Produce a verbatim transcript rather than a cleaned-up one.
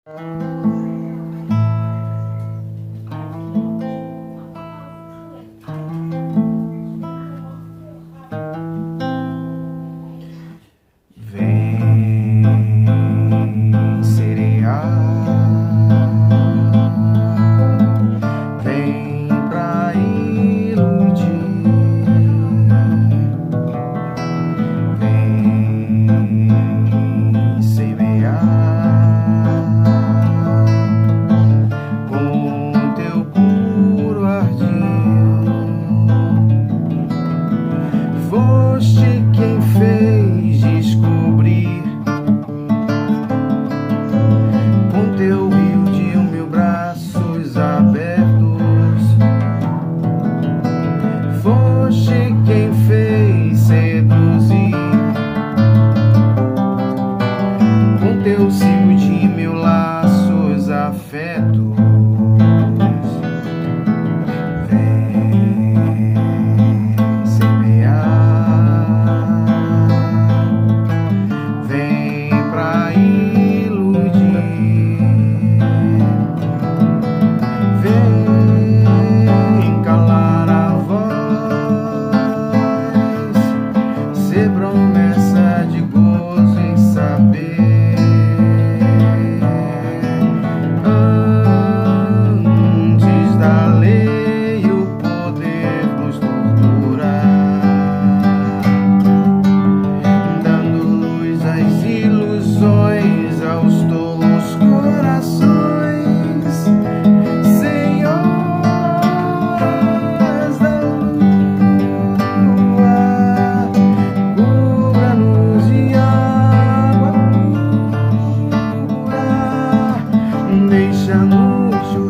Vem serear, vem pra iludir, vem semear com teu puro ardil. Foste quem fez descobrir com teu rio de mil braços abertos. Foste quem fez seduzir com teu cio de mil laços afetos. Promessa de gozo em saber, antes da lei o poder nos torturar, dando luz às ilusões, aos tolos corações, senhoras da lua. Deixa-nos